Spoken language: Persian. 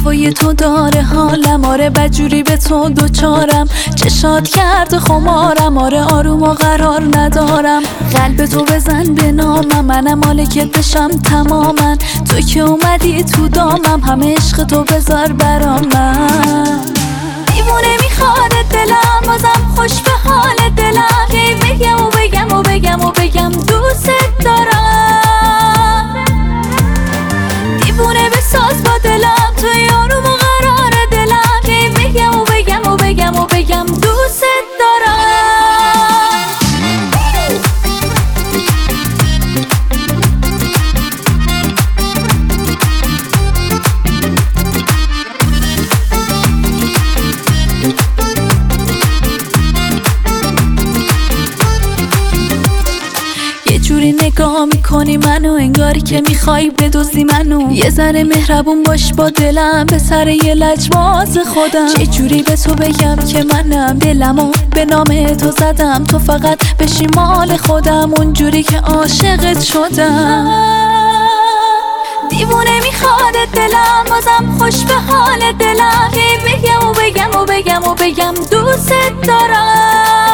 هوای تو داره حالم، آره بدجوری به تو دوچارم، چشات کرده خمارم، آره آروم و قرار ندارم. قلب تو بزن به نامم، منم مالکت بشم تماما، تو که اومدی تو دامم، همه عشق تو بذار برام. من دیوونه میخواد دلم، بازم خوش به حال دلم، کی بگم و بگم و بگم و بگم دوست دارم. دیوونه بساز با دلم، توی آروم و قرار دلم، کی بگم و بگم و بگم و بگم دوست دارم. جوری نگاه میکنی منو، انگاری که میخوای بدزدی منو. یه ذره مهربون باش با دلم، به سر یه لجباز خودم. چه جوری به تو بگم که منم دلمو به نام تو زدم، تو فقط بشی مال خودم، اونجوری که عاشقت شدم. دیوونه میخواد دلم، بازم خوش به حال دلم، کی بگم و بگم و بگم و بگم دوست دارم.